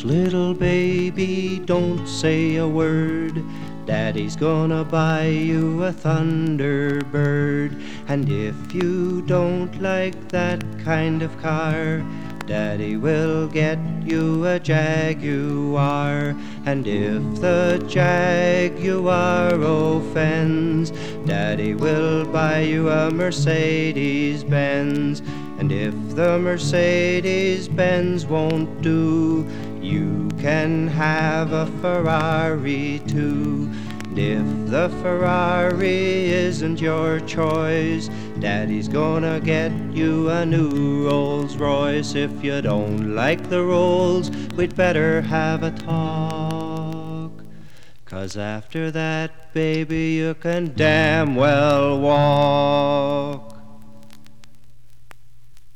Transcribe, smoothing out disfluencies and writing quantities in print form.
Hush, little baby, don't say a word. Daddy's gonna buy you a Thunderbird. And if you don't like that kind of car, Daddy will get you a Jaguar. And if the Jaguar offends, Daddy will buy you a Mercedes-Benz. And if the Mercedes-Benz won't do, you can have a Ferrari too. And if the Ferrari isn't your choice, Daddy's gonna get you a new Rolls-Royce. If you don't like the Rolls, we'd better have a talk, 'cause after that, baby, you can damn well walk.